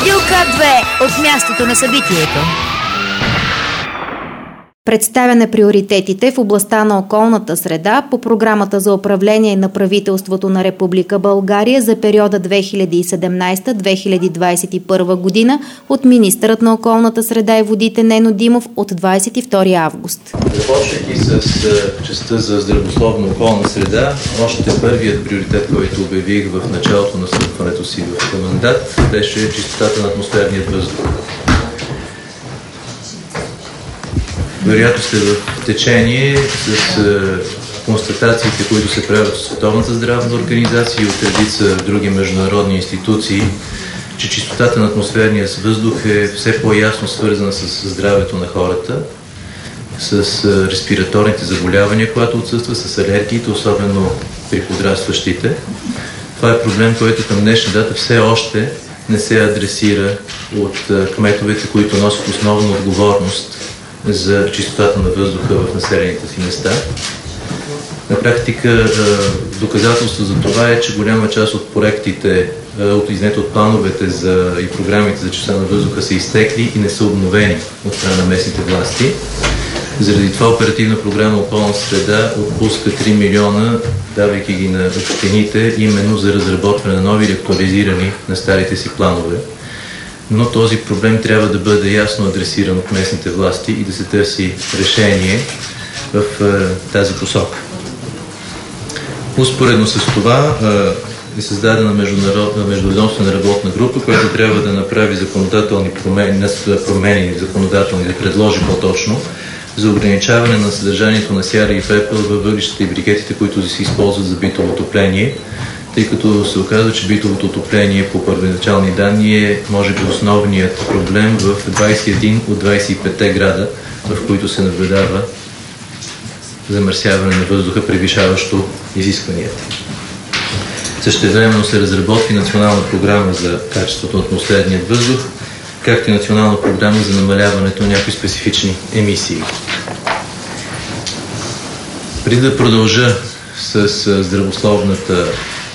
Радио К2 от мястото на събитието. Представяне приоритетите в областта на околната среда по програмата за управление на правителството на Република България за периода 2017-2021 година от министърът на околната среда и водите Нено Димов от 22 август. Започвайки с частта за здравословна околна среда, още първият приоритет, който обявих в началото на встъпването си в мандат, беше чистотата на атмосферния въздух. Вероятно сте в течение с констатациите, които се правят от Световната здравна организация и от редица други международни институции, че чистотата на атмосферния въздух е все по-ясно свързана с здравето на хората, с респираторните заболявания, когато отсъства, с алергиите, особено при подрастващите. Това е проблем, който към днешна дата все още не се адресира от кметовете, които носят основна отговорност за чистотата на въздуха в населените си места. На практика доказателство за това е, че голяма част от проектите, от плановете и програмите за чистота на въздуха са изтекли и не са обновени от страна на местните власти. Заради това Оперативна програма Околна среда отпуска 3 милиона, давайки ги на общините, именно за разработване на нови или актуализирани на старите си планове. Но този проблем трябва да бъде ясно адресиран от местните власти и да се търси решение в тази посока. Успоредно с това е създадена междуведомствена работна група, която трябва да направи законодателни промени, да предложи по-точно за ограничаване на съдържанието на сяра и пепел във въглищата и брикетите, които се използват за битово отопление, тъй като се оказва, че битовото отопление по първоначални данни е, може би, основният проблем в 21 от 25 града, в които се наблюдава замърсяване на въздуха, превишаващо изискванията. Същевременно се разработи национална програма за качеството на атмосферния въздух, както и национална програма за намаляването на някои специфични емисии. Преди да продължа с здравословната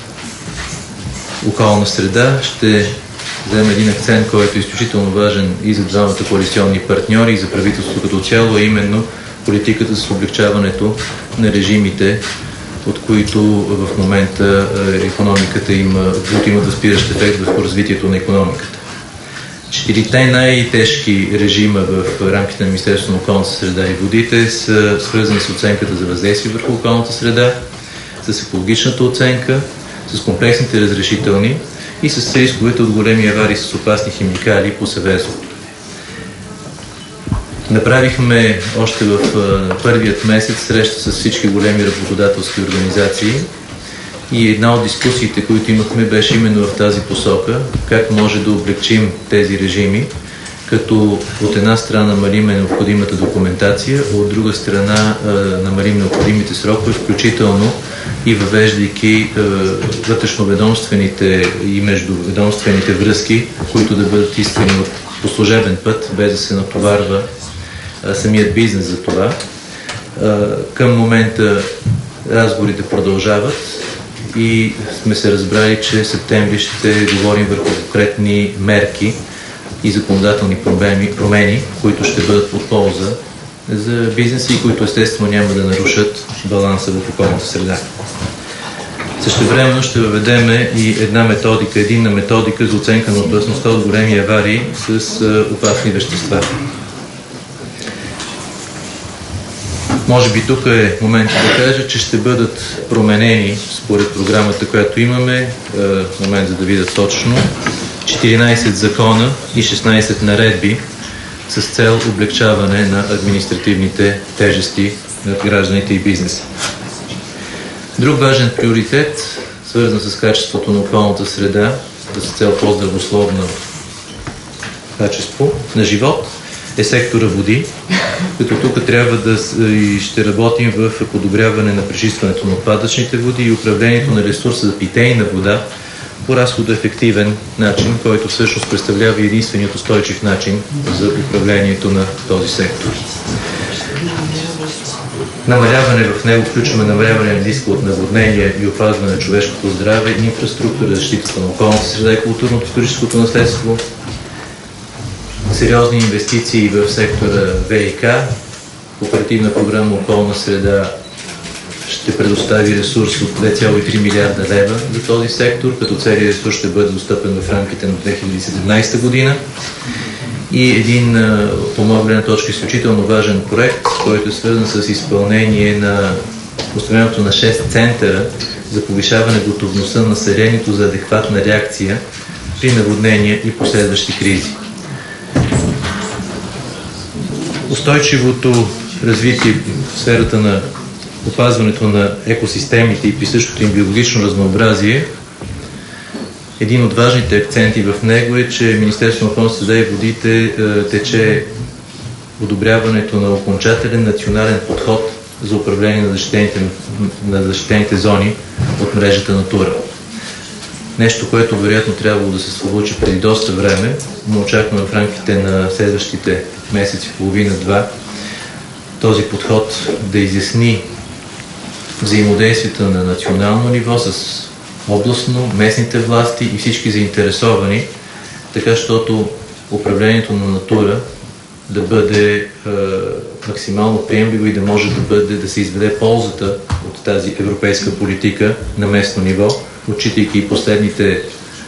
околна среда, ще взема един акцент, който е изключително важен и за двамата коалиционни партньори, и за правителството като цяло, а именно политиката с облегчаването на режимите, от които в момента икономиката има възпиращ ефект върху развитието на икономиката. 4 най-тежки режима в рамките на Министерството на околната среда и водите са свързани с оценката за въздействие върху околната среда, с екологичната оценка, с комплексните разрешителни и с рисковете от големи аварии с опасни химикали по Северството. Направихме още в първият месец среща с всички големи работодателски организации и една от дискусиите, които имахме, беше именно в тази посока, как може да облегчим тези режими, като от една страна намалиме необходимата документация, от друга страна намалим необходимите срокове, включително и въвеждайки вътрешноведомствените и междуведомствените връзки, които да бъдат искани по служебен път, без да се натоварва самият бизнес за това. Към момента разговорите продължават и сме се разбрали, че в септември ще говорим върху конкретни мерки и законодателни промени, които ще бъдат от полза за бизнеса и които естествено няма да нарушат баланса в околната среда. Същевременно ще въведем и единна методика за оценка на опасността от големи аварии с опасни вещества. Може би тук е момент да кажа, че ще бъдат променени според програмата, която имаме, момент за да видя точно, 14 закона и 16 наредби с цел облегчаване на административните тежести над гражданите и бизнеса. Друг важен приоритет, свързан с качеството на околната среда, с цел по-здравословно качество на живот, е сектора води, като тук трябва и ще работим в подобряване на пречистването на отпадъчните води и управлението на ресурса за питейна вода по разходоефективен начин, който всъщност представлява единственият устойчив начин за управлението на този сектор. В него включваме намаляване на риска от наводнение и опазване на човешкото здраве, инфраструктура, защитата на околната среда и културно-историческото наследство, сериозни инвестиции в сектора ВиК. Оперативна програма Околна среда ще предостави ресурс от 2,3 милиарда лева за този сектор, като целият ресурс ще бъде достъпен в рамките на 2017 година. И един, по моя гледна точка, изключително важен проект, който е свързан с изпълнение на построението на 6 центъра за повишаване готовността на населението за адекватна реакция при наводнения и последващи кризи. Устойчивото развитие в сферата на опазването на екосистемите и присъщото им биологично разнообразие, един от важните акценти в него е, че Министерството на околната среда и водите тече одобряването на окончателен национален подход за управление на защитените зони от мрежата Натура. Нещо, което вероятно трябвало да се случи преди доста време, но очакваме в рамките на следващите месеци, половина-два, този подход да изясни взаимодействията на национално ниво с областно, местните власти и всички заинтересовани, така щото управлението на Натура да бъде максимално приемливо и да може да се изведе ползата от тази европейска политика на местно ниво, отчитайки и последните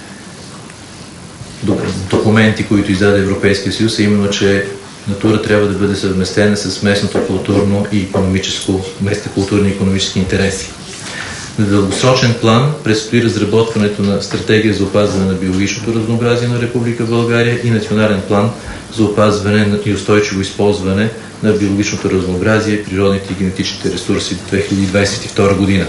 документи, които издаде Европейския съюз, а именно, че Натура трябва да бъде съвместена с местното културно и местните културни и икономически интереси. На дългосрочен план предстои разработването на стратегия за опазване на биологичното разнообразие на Република България и национален план за опазване и устойчиво използване на биологичното разнообразие, природните и генетичните ресурси до 2022 година.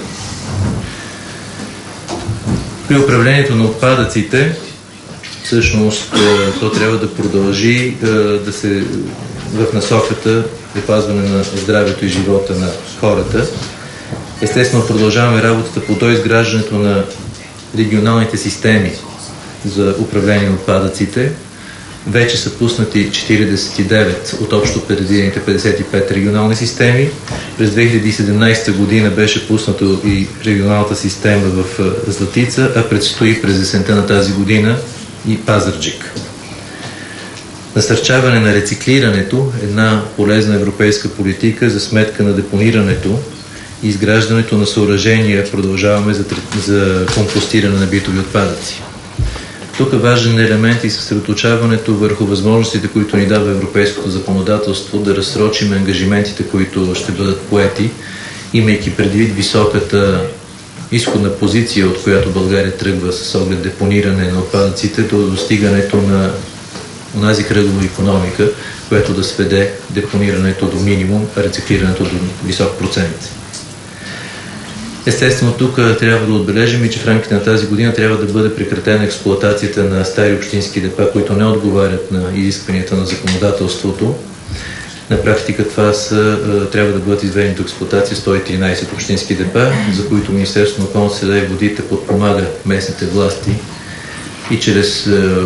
При управлението на отпадъците, всъщност, то трябва да продължи да се в насоката опазване на здравето и живота на хората. Естествено, продължаваме работата по доизграждането на регионалните системи за управление на отпадъците. Вече са пуснати 49 от общо предвидените 55 регионални системи. През 2017 година беше пуснато и регионалната система в Златица, а предстои през есента на тази година и Пазарджик. Насърчаване на рециклирането е една полезна европейска политика за сметка на депонирането и изграждането на съоръжения. Продължаваме за компостиране на битови отпадъци. Тук важен елемент и съсредоточаването върху възможностите, които ни дава европейското законодателство, да разсрочим ангажиментите, които ще бъдат поети, имайки предвид високата изходна позиция, от която България тръгва с оглед депониране на отпадъците до достигането на онази кръгова икономика, която да сведе депонирането до минимум, а рециклирането до висок процент. Естествено, тук трябва да отбележим и че в рамките на тази година трябва да бъде прекратена експлоатацията на стари общински депа, които не отговарят на изискванията на законодателството. На практика това трябва да бъдат изведени до експлоатация 113 общински депа, за които Министерството на околната среда и водите подпомага местните власти и чрез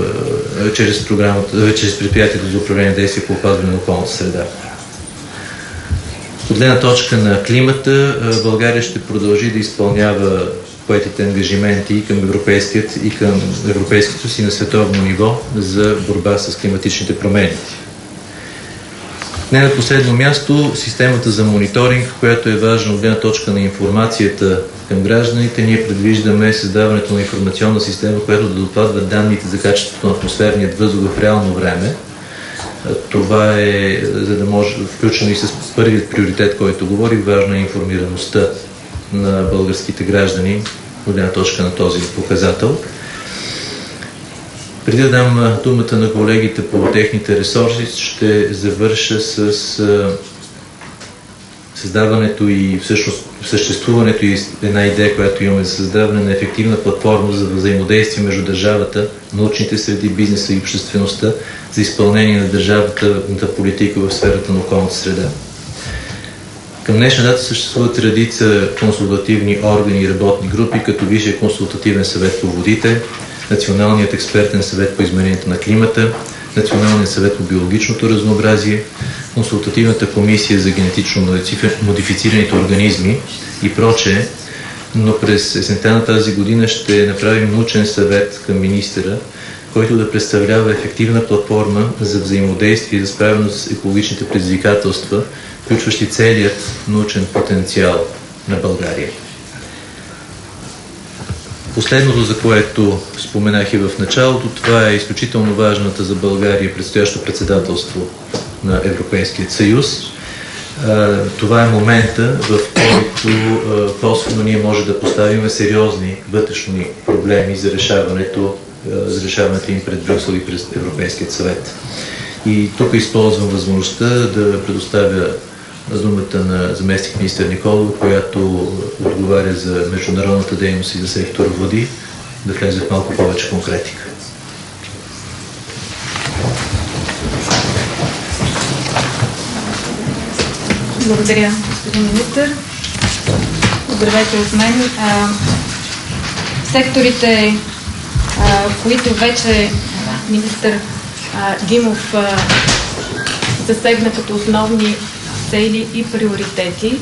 предприятието за управление на действия по опазване на околната среда. От гледна точка на климата, България ще продължи да изпълнява поетите ангажименти и към Европейският и към Европейското си на световно ниво за борба с климатичните промени. Не на последно място, системата за мониторинг, която е важна от гледна точка на информацията към гражданите. Ние предвиждаме създаването на информационна система, която да докладва данните за качеството на атмосферният въздух в реално време. Това е, за да може, включено и с първият приоритет, който говорих, важна е информираността на българските граждани от гледна точка на този показател. Преди да дам думата на колегите по техните ресурси, ще завърша с създаването и всъщност съществуването и една идея, която имаме за създаване на ефективна платформа за взаимодействие между държавата, научните среди, бизнеса и обществеността за изпълнение на държавната политика в сферата на околната среда. Към днешна дата съществуват редица консултативни органи и работни групи, като Висшия консултативен съвет по водите, Националният експертен съвет по изменението на климата, Националният съвет по биологичното разнообразие, Консултативната комисия за генетично модифицираните организми и прочее, но през есента на тази година ще направим научен съвет към министъра който да представлява ефективна платформа за взаимодействие и за справяне с екологичните предизвикателства, включващи целият научен потенциал на България. Последното, за което споменах и в началото, това е изключително важната за България предстоящо председателство на Европейския съюз. Това е момента, в който косвено ние може да поставим сериозни вътрешни проблеми за решаването им пред Брюксел и пред Европейският съвет. И тук използвам възможността да предоставя думата на заместник министър Николова, която отговаря за международната дейност и за сектор води, да влезе в малко повече конкретика. Благодаря, господин министър. Здравейте от мен. Секторите, които вече министър Димов засегна като основни цели и приоритети.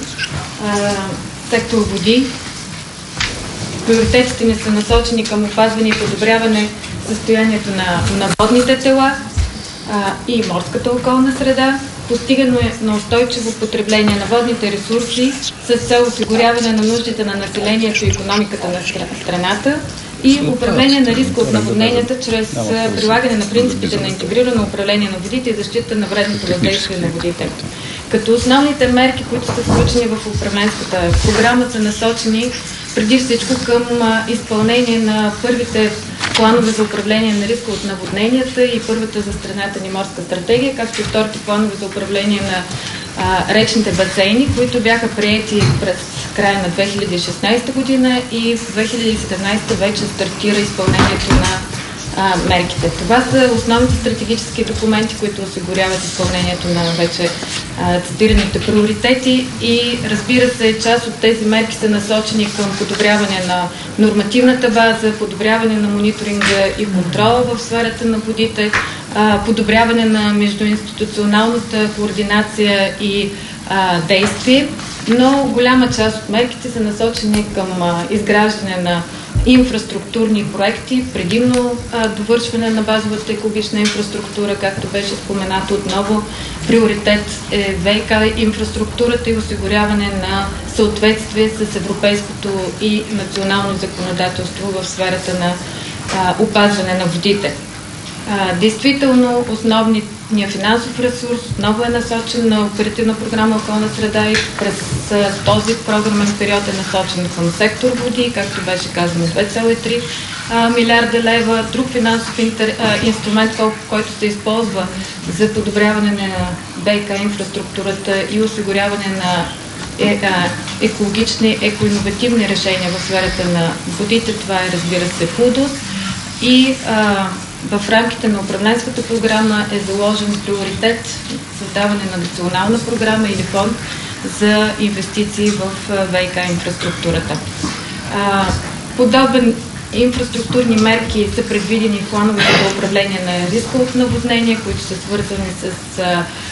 Сектор води. Приоритетите ни са насочени към опазване и подобряване състоянието на водните тела и морската околна среда, постигане на устойчиво потребление на водните ресурси с цел осигуряване на нуждите на населението и икономиката на страната и управление на риска от наводненията чрез прилагане на принципите на интегрирано управление на водите и защита на вредното въздействие на водите. Като основните мерки, които са включени в управленската програма, са насочени преди всичко към изпълнение на първите планове за управление на риска от наводненията и първата за страната ни морска стратегия, както и вторите планове за управление на речните басейни, които бяха приети през края на 2016 година и в 2017 вече стартира изпълнението на мерките. Това са основните стратегически документи, които осигуряват изпълнението на вече цитираните приоритети и разбира се, част от тези мерки са насочени към подобряване на нормативната база, подобряване на мониторинга и контрола в сферата на водите, подобряване на междуинституционалната координация и действие, но голяма част от мерките са насочени към изграждане на инфраструктурни проекти, предимно довършване на базовата екологична инфраструктура, както беше споменато отново. Приоритет е ВиК инфраструктурата и осигуряване на съответствие с европейското и национално законодателство в сферата на опазване на водите. Действително, основният финансов ресурс отново е насочен на оперативна програма Околна среда и през този програмен период е насочен към сектор води, както беше казано 2,3 милиарда лева. Друг финансов инструмент, който се използва за подобряване на ВиК инфраструктурата и осигуряване на екологични, екоинновативни решения в сферата на водите, това е, разбира се, ПУДОС. И в рамките на управленската програма е заложен приоритет създаване на национална програма или фонд за инвестиции в ВиК инфраструктурата. Подобен инфраструктурни мерки са предвидени в плановете за управление на риска от наводнения, които са свързани с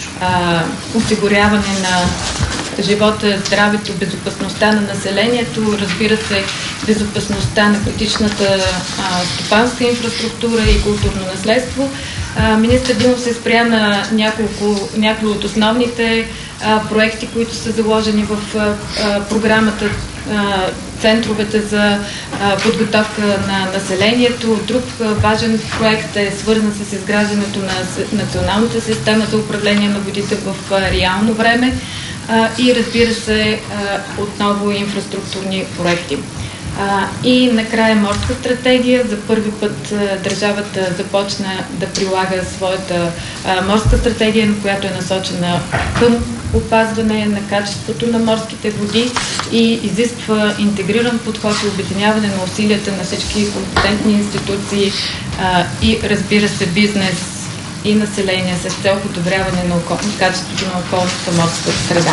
осигуряване на живота, здравето, безопасността на населението, разбира се, безопасността на критичната стопанска инфраструктура и културно наследство. Министър Димов се спря на някои от основните проекти, които са заложени в програмата, центровете за подготовка на населението. Друг важен проект е свързан с изграждането на националната система за управление на водите в реално време и, разбира се, отново инфраструктурни проекти. И накрая морска стратегия. За първи път държавата започна да прилага своята морска стратегия, която е насочена към опазване на качеството на морските води и изисква интегриран подход и обединяване на усилията на всички компетентни институции и, разбира се, бизнес и население с цел подобряване на качеството на околната морска среда.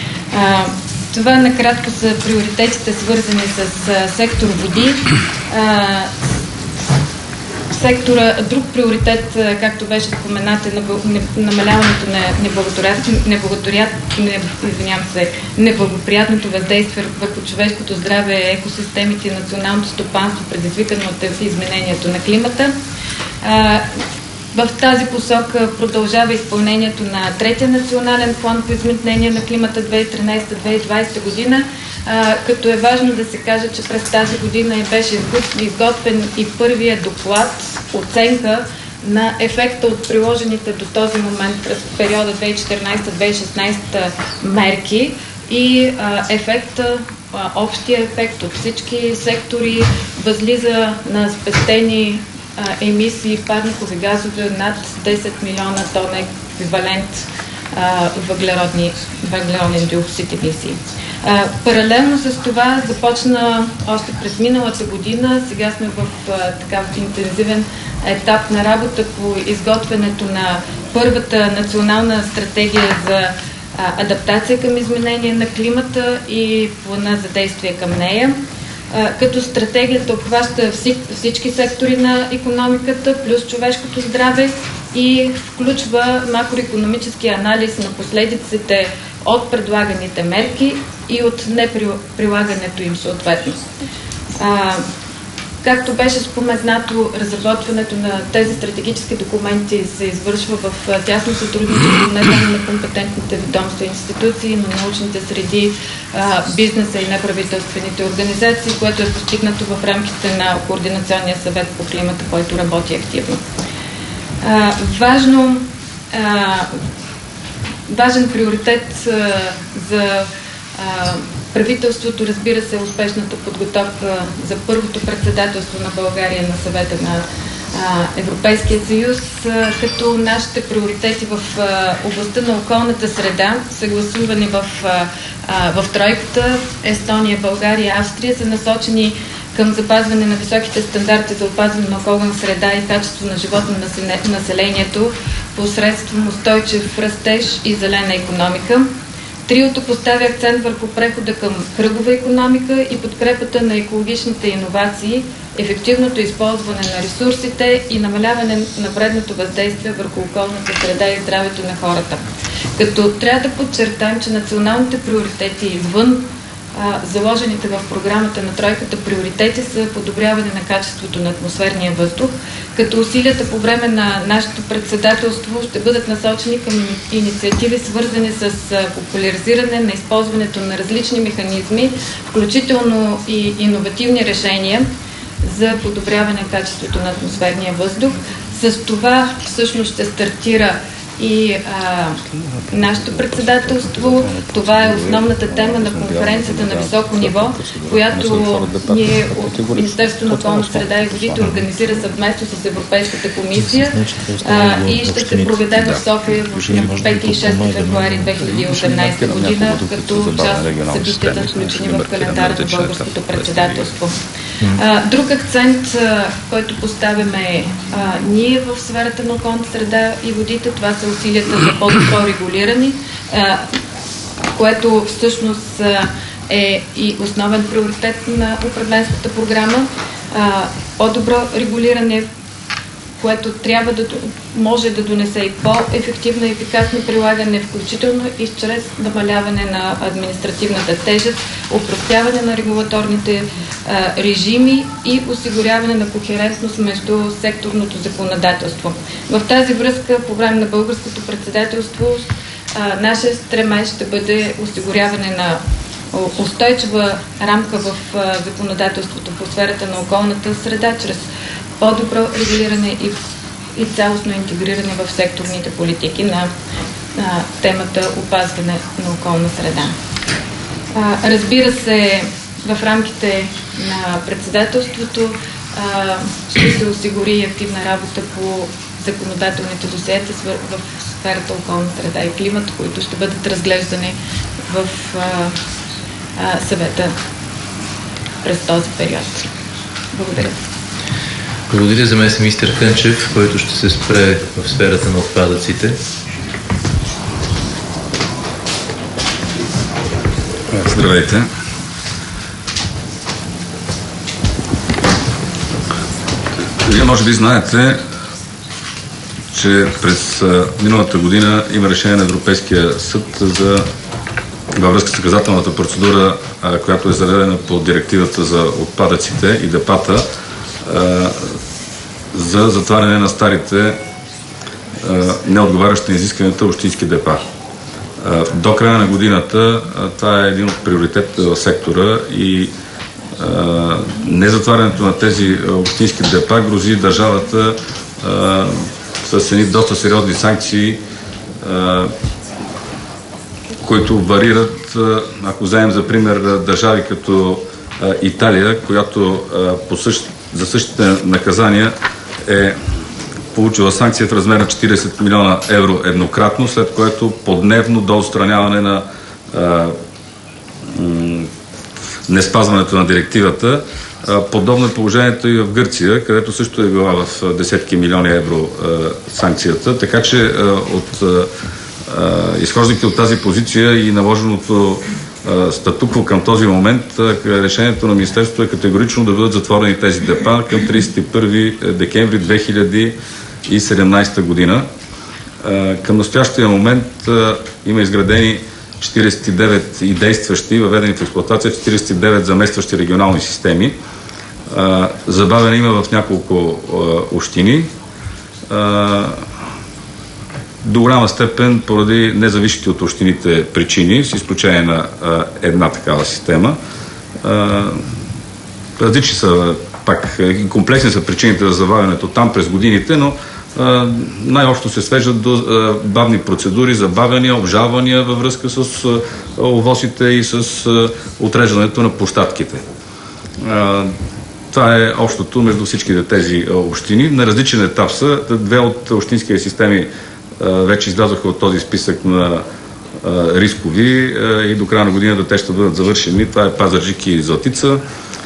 Това накратко са приоритетите, свързани с сектор води. Друг приоритет, както беше споменат, е намаляването на неблагоприятното въздействие върху човешкото здраве, екосистемите и националното стопанство, предизвикано от изменението на климата. В тази посока продължава изпълнението на третия национален план по изменение на климата 2013-2020 година, като е важно да се каже, че през тази година беше изготвен и първият доклад, оценка на ефекта от приложените до този момент през периода 2014-2016 мерки и общия ефект от всички сектори възлиза на спестени емисии парникови газове над 10 милиона тона еквивалент въглероден диоксид емисии. Паралелно с това започна още през миналата година, сега сме в такъв интензивен етап на работа по изготвянето на първата национална стратегия за адаптация към изменение на климата и плана за действие към нея, като стратегията обхваща всички сектори на икономиката, плюс човешкото здраве и включва макроикономически анализ на последиците от предлаганите мерки и от неприлагането им съответно. Както беше споменато, разработването на тези стратегически документи се извършва в тясно сътрудничество не само на компетентните ведомства и институции, но научните среди, бизнеса и неправителствените организации, което е постигнато в рамките на Координационния съвет по климата, който работи активно. Важен приоритет за правителството, разбира се, успешната подготовка за първото председателство на България на съвета на Европейския съюз, като нашите приоритети в областта на околната среда, съгласувани в тройката Естония, България, Австрия, са насочени към запазване на високите стандарти за опазване на околна среда и качество на живота на населението посредством устойчив растеж и зелена икономика. Триото поставя акцент върху прехода към кръгова икономика и подкрепата на екологичните иновации, ефективното използване на ресурсите и намаляване на вредното въздействие върху околната среда и здравето на хората. Като трябва да подчертаем, че националните приоритети извън заложените в програмата на тройката приоритети са подобряване на качеството на атмосферния въздух, като усилията по време на нашето председателство ще бъдат насочени към инициативи, свързани с популяризиране на използването на различни механизми, включително и иновативни решения за подобряване на качеството на атмосферния въздух. С това всъщност ще стартира и нашето председателство. Това е основната тема на конференцията на високо ниво, която ние от Министерството на околната среда и водите организира съвместно с Европейската комисия и ще се проведе в София на 5 и 6 февруари 2018 година, като част от събитията, включени в календара на българското председателство. Друг акцент, който поставяме ние в сферата на околната среда и водите, това са усилията за по-добро регулиране, което всъщност е и основен приоритет на управленската програма. По-добро регулиране, което трябва да може да донесе и по-ефективно и ефикасно прилагане, включително и чрез намаляване на административната тежест, опростяване на регулаторните режими и осигуряване на кохерентност между секторното законодателство. В тази връзка, по време на българското председателство, нашия стремеж ще бъде осигуряване на устойчива рамка в законодателството по сферата на околната среда, чрез по-добро регулиране и цялостно интегриране в секторните политики на темата опазване на околна среда. Разбира се, в рамките на председателството ще се осигури активна работа по законодателните досиета в сферата околна среда и климат, които ще бъдат разглеждани в съвета през този период. Благодаря. Благодаря за заместник-министър Кънчев, който ще се спре в сферата на отпадъците. Здравейте! Вие може би знаете, че през миналата година има решение на Европейския съд във връзка с наказателната процедура, която е заведена по директивата за отпадъците и депата, за затваряне на старите неотговарящи на изискванията общински депа. До края на годината това е един от приоритетите в сектора и незатварянето на тези общински депа грози държавата с едни доста сериозни санкции, които варират, ако вземем за пример държави като Италия, която за същите наказания е получила санкция в размер на 40 милиона евро еднократно, след което подневно до отстраняване на неспазването на директивата. Подобно е положението и в Гърция, където също е била в десетки милиони евро санкцията, така че изхождайки от тази позиция и наложеното статукво към този момент, решението на Министерството е категорично да бъдат затворени тези депа към 31 декември 2017 година. Към настоящия момент има изградени 49 и действащи, въведени в експлоатация 49 заместващи регионални системи. Забавяне има в няколко общини. До голяма степен поради независещи от общините причини, с изключение на една такава система. Различни са, пак комплексни са причините за забавянето там през годините, но най-общо се свеждат до бавни процедури, забавяния, обжалвания във връзка с ОВОС-ите и с отреждането на площадките. Това е общото между всичките тези общини. На различен етап са. Две от общинските системи вече излязоха от този списък на рискови и до края на годината те ще бъдат завършени. Това е Пазарджик и Златица.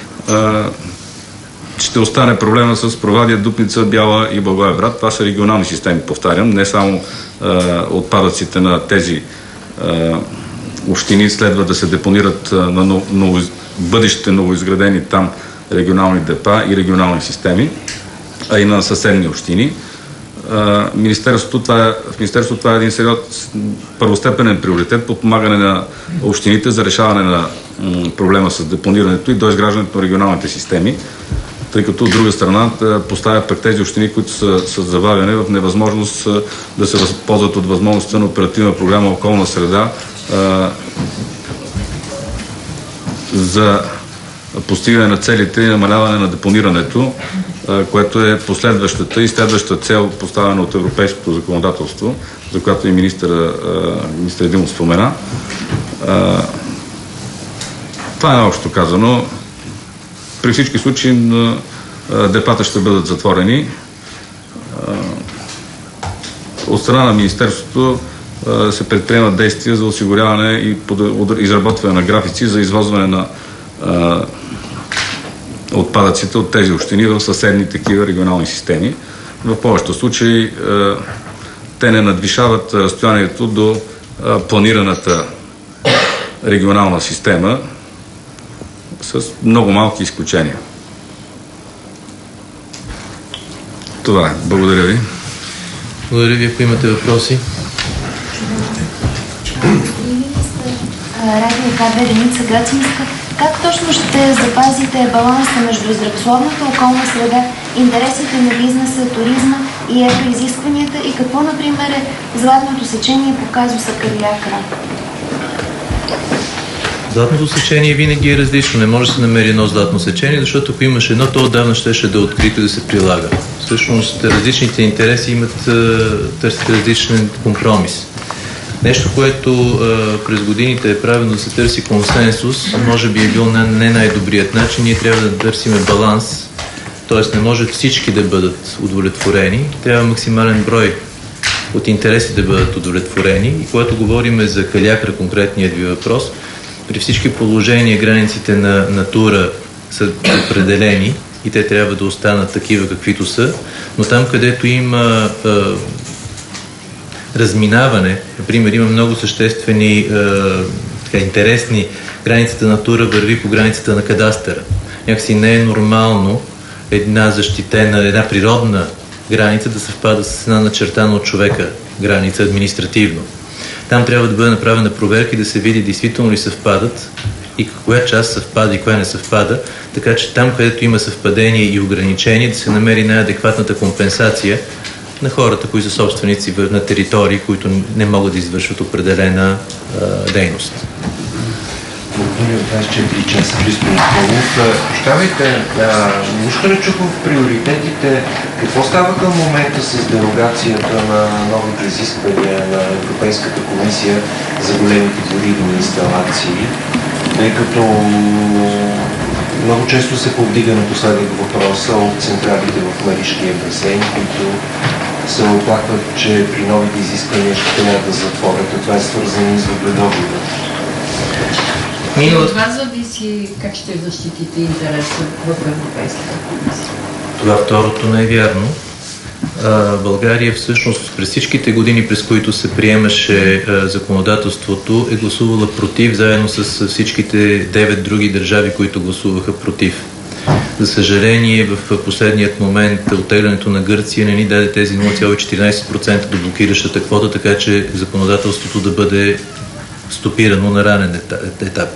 Ще остане проблема с Провадия, Дупница, Бяла и Благоевград. Това са регионални системи, повтарям. Не само отпадъците на тези общини следва да се депонират на бъдещите новоизградени там регионални депа и регионални системи, а и на съседни общини. В Министерството това е един сериозен първостепенен приоритет, подпомагане на общините за решаване на проблема с депонирането и доизграждането на регионалните системи, тъй като от друга страна поставят пред тези общини, които са забавяне в невъзможност да се възползват от възможността на оперативна програма околна среда за постигане на целите и намаляване на депонирането, което е последващата и следваща цел, поставена от европейското законодателство, за която и министър Димов спомена. Това е общо казано. При всички случаи депата ще бъдат затворени. От страна на Министерството се предприемат действия за осигуряване и изработване на графици за извозване на отпадъците от тези общини в съседни такива регионални системи. В повечето случаи те не надвишават разстоянието до планираната регионална система с много малки изключения. Това е. Благодаря ви. Благодаря ви, ако имате въпроси. Радио КБ Деница Гацинска. Как точно ще запазите баланса между здравословната околна среда, интересите на бизнеса, туризма и екоизискванията и какво, например, е златното сечение по казуса Калиакра? Златното сечение винаги е различно. Не може да се намери едно златно сечение, защото ако имаш едно, то отдавна ще да е открито и да се прилага. Всъщност различните интереси търсят различен компромис. Нещо, което през годините е правилно да се търси консенсус, може би е бил не най-добрият начин. Ние трябва да търсиме баланс, т.е. не може всички да бъдат удовлетворени. Трябва максимален брой от интереси да бъдат удовлетворени. И когато говорим за Калиакра, конкретният ви въпрос, при всички положения границите на Натура са определени и те трябва да останат такива каквито са, но там, където има разминаване, например, има много съществени интересни, границата на Натура върви по границата на кадастъра. Някакси не е нормално една защитена, една природна граница да съвпада с една начертана от човека граница административно. Там трябва да бъде направена проверка и да се види действително ли съвпадат и коя част съвпада и коя не съвпада, така че там, където има съвпадение и ограничение, да се намери най-адекватната компенсация на хората, които са собственици на територии, които не могат да извършват определена дейност. Благодаря от 24 часа, Христо Николов. Прощавайте, нищо не чух в приоритетите. Какво става към момента с дерогацията на новите изисквания на Европейската комисия за големите горивни инсталации? Тъй като много често се повдига напоследък въпроса от централите в Маришкия басейн, които се оплакват, че при новите изисквания ще трябва да затворят. Това е свързано и с въгледобива. И от вас зависи как ще защитите интереса в Европейската комисия. Това второто не е вярно. България всъщност през всичките години, през които се приемаше законодателството, е гласувала против, заедно с всичките 9 други държави, които гласуваха против. За съжаление, в последният момент оттеглянето на Гърция не ни даде тези 0,14% до блокиращата квота, така че законодателството да бъде стопирано на ранен етап.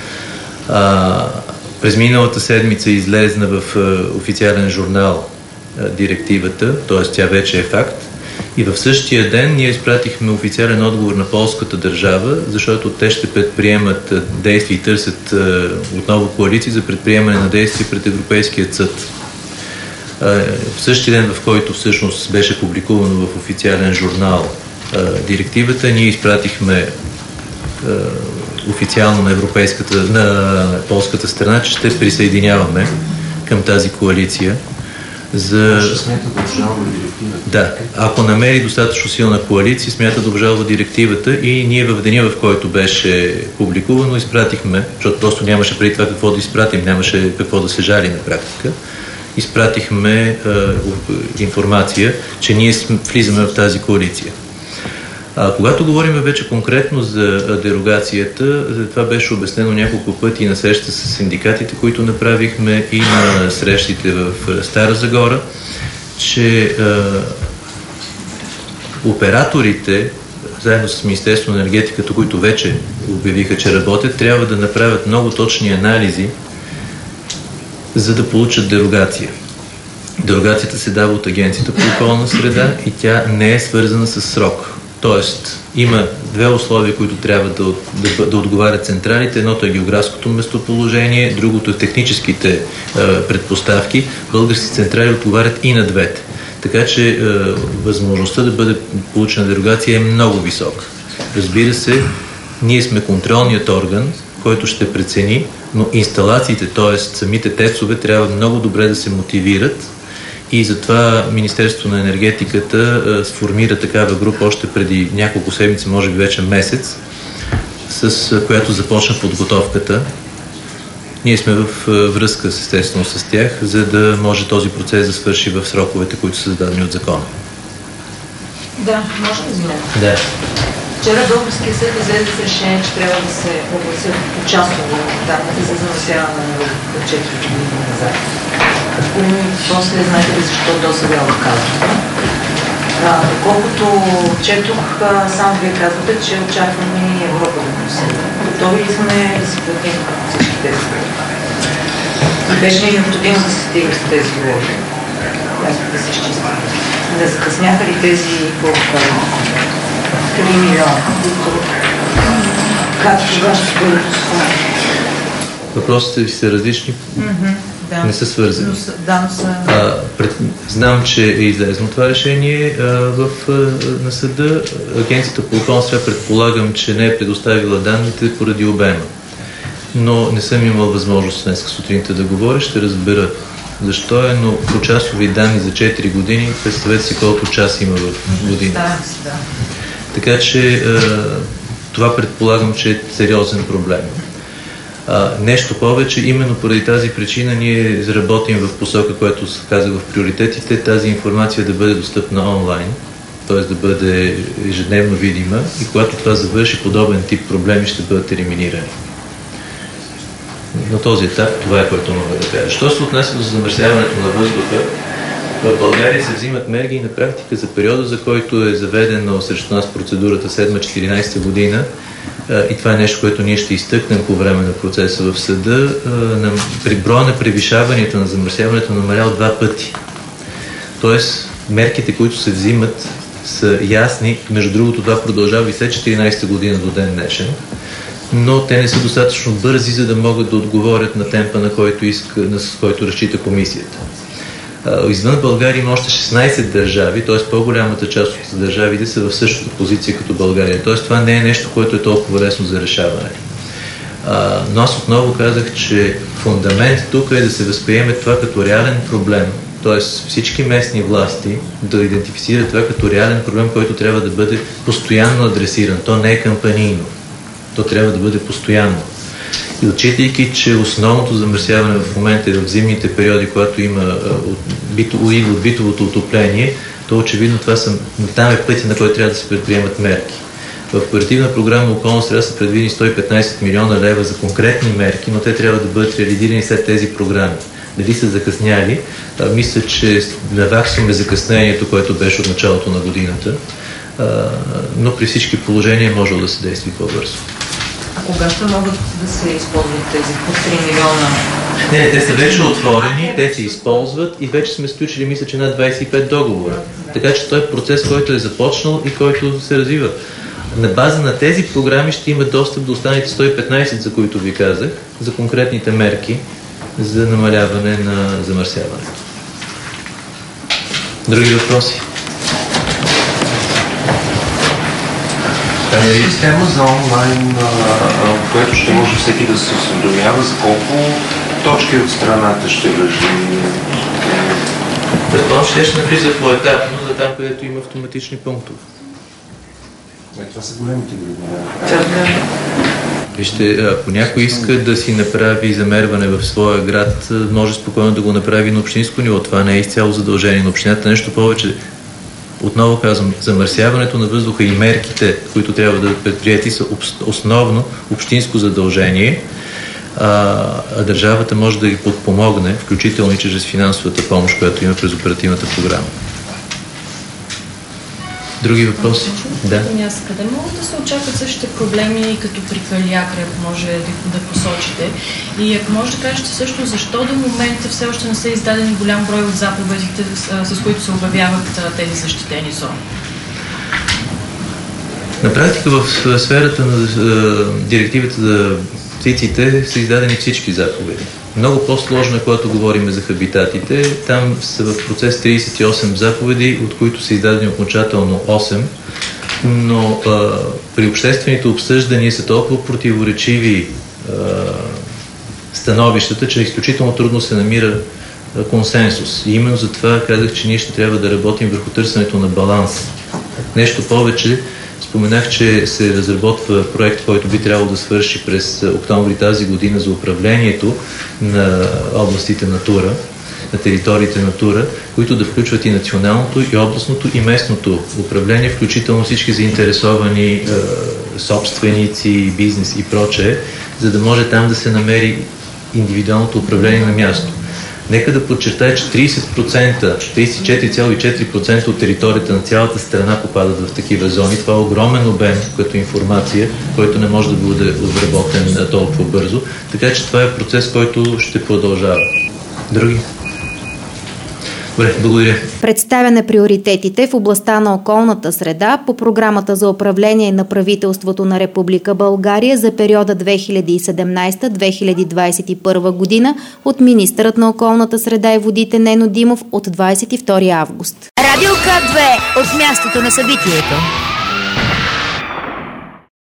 През миналата седмица излезна в официален журнал директивата, т.е. тя вече е факт. И в същия ден ние изпратихме официален отговор на полската държава, защото те ще предприемат действия и търсят отново коалиции за предприемане на действия пред Европейският съд. В същия ден, в който всъщност беше публикувано в официален журнал директивата, ние изпратихме официално на полската страна, че ще присъединяваме към тази коалиция. Смята да обжалва директивата. Да, ако намери достатъчно силна коалиция, смята да обжалва директивата и ние в деня, в който беше публикувано, изпратихме, защото просто нямаше преди това какво да изпратим, нямаше какво да се жали на практика, изпратихме информация, че ние влизаме в тази коалиция. Когато говорим вече конкретно за дерогацията, това беше обяснено няколко пъти на среща с синдикатите, които направихме и на срещите в Стара Загора, че операторите, заедно с Министерството на енергетиката, които вече обявиха, че работят, трябва да направят много точни анализи, за да получат дерогация. Дерогацията се дава от Агенцията по околна среда и тя не е свързана с срок. Тоест, има две условия, които трябва да отговарят централите. Едното е географското местоположение, другото е техническите предпоставки. Български централи отговарят и на двете. Така че възможността да бъде получена дерогация е много висока. Разбира се, ние сме контролният орган, който ще прецени, но инсталациите, т.е. самите ТЕЦ-ове, трябва много добре да се мотивират. И затова Министерството на енергетиката сформира такава група още преди няколко седмици, може би вече месец, с която започна подготовката. Ние сме в връзка естествено с тях, за да може този процес да свърши в сроковете, които са зададени от закона. Да, може ли изменя? Да. Вчера Българския съд излезе с решение, че трябва да се огласят участково данните за замърсяване на 4 години назад. После знаете ли защо досега отказвате? Доколкото четох, само вие казвате, че очакваме и Европа да го седа. Готови ли сме да си платим всички тези глоби? И беше ли необходимо да се стига с тези глоби? Да се изчисти. Да закъсняха ли тези 3 милиона, които как това ще бъде посвоени? Въпросите ви са различни. Да. Не са свързани. Знам, че е излезно това решение на съда. Агенцията по околна среда предполагам, че не е предоставила данните поради обема. Но не съм имал възможност днес сутринта да говоря. Ще разбера защо е, но по часови данни за 4 години, представете си колко час има в година. Да. Така че това предполагам, че е сериозен проблем. Нещо повече, именно поради тази причина ние работим в посока, която казах в приоритетите, тази информация да бъде достъпна онлайн, т.е. да бъде ежедневно видима и когато това завърши, подобен тип проблеми ще бъдат елиминирани. На този етап това е, което мога да кажа. Що се отнася до замърсяването на въздуха, В България се взимат мерки и на практика за периода, за който е заведена срещу нас процедурата 7-14 година, и това е нещо, което ние ще изтъкнем по време на процеса в съда, при броя на превишаванията на замърсяването намалял 2 пъти. Тоест, мерките, които се взимат, са ясни. Между другото, това продължава и след 14 година до ден днешен, но те не са достатъчно бързи, за да могат да отговорят на темпа, с който разчита комисията. Извън България има още 16 държави, т.е. по-голямата част от държавите са в същата позиция като България. Т.е. това не е нещо, което е толкова лесно за решаване. Но аз отново казах, че фундамент тук е да се възприеме това като реален проблем. Т.е. всички местни власти да идентифицират това като реален проблем, който трябва да бъде постоянно адресиран. То не е кампанийно. То трябва да бъде постоянно. И отчитайки, че основното замърсяване в момента е в зимните периоди, когато има от битовото отопление, то очевидно там е пътя, на който трябва да се предприемат мерки. В оперативна програма Околна среда са предвидени 115 милиона лева за конкретни мерки, но те трябва да бъдат реализирани след тези програми. Дали са закъсняли? Мисля, че наваксваме закъснението, което беше от началото на годината, но при всички положения може да се действа по-бързо. А кога ще могат да се използват тези по 3 милиона? Не, те са вече отворени, те се използват и вече сме сключили, мисля, че над 25 договора. Така че той е процес, който е започнал и който се развива. На база на тези програми ще има достъп до останалите 115, за които ви казах, за конкретните мерки за намаляване на замърсяването. Други въпроси? Система за онлайн, което ще може всеки да се осведомява за колко точки от страната ще въжи? Предполагам, ще навлиза поетапно за там, където има автоматични пунктове. Това са големите градове. Вижте, ако някой иска да си направи замерване в своя град, може спокойно да го направи на общинско ниво. Това не е изцяло задължение на общината. Нещо повече, отново казвам, замърсяването на въздуха и мерките, които трябва да бъдат предприяти, са основно общинско задължение, а държавата може да ги подпомогне, включително и чрез финансовата помощ, която има през оперативната програма. Други въпроси? Да. Къде могат да се очакват същите проблеми като при Калиакра, ако може да посочите? И ако може да кажете също, защо до момента все още не са издадени голям брой от заповедите, с които се обявяват тези защитени зони? На практика в сферата на директивата за птиците са издадени всички заповеди. Много по-сложно е, когато говорим за хабитатите. Там са в процес 38 заповеди, от които са издадени окончателно 8, но при обществените обсъждания са толкова противоречиви становищата, че изключително трудно се намира консенсус. И именно за това казах, че ние ще трябва да работим върху търсенето на баланс. Нещо повече, споменах, че се разработва проект, който би трябвало да свърши през октомври тази година за управлението на областите Натура, на териториите Натура, които да включват и националното, и областното, и местното управление, включително всички заинтересовани собственици, бизнес и прочее, за да може там да се намери индивидуалното управление на място. Нека да подчертая, че 34,4% от територията на цялата страна попадат в такива зони. Това е огромен обем като информация, който не може да бъде обработен толкова бързо. Така че това е процес, който ще продължава. Други? Добре, благодаря. Представяне приоритетите в областта на околната среда по програмата за управление на правителството на Република България за периода 2017-2021 година от министърът на околната среда и водите Нено Димов от 22 август. Радио К2 от мястото на събитието.